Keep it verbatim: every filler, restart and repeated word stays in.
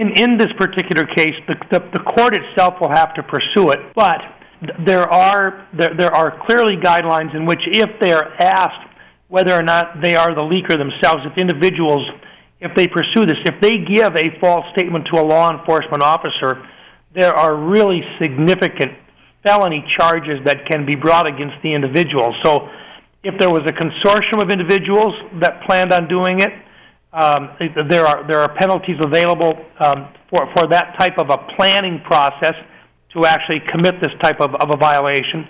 In, in this particular case, the, the, the court itself will have to pursue it, but there are, there, there are clearly guidelines in which if they are asked whether or not they are the leaker themselves, if individuals, if they pursue this, if they give a false statement to a law enforcement officer, there are really significant felony charges that can be brought against the individual. So if there was a consortium of individuals that planned on doing it, Um, there are there are penalties available um, for for that type of a planning process to actually commit this type of, of a violation.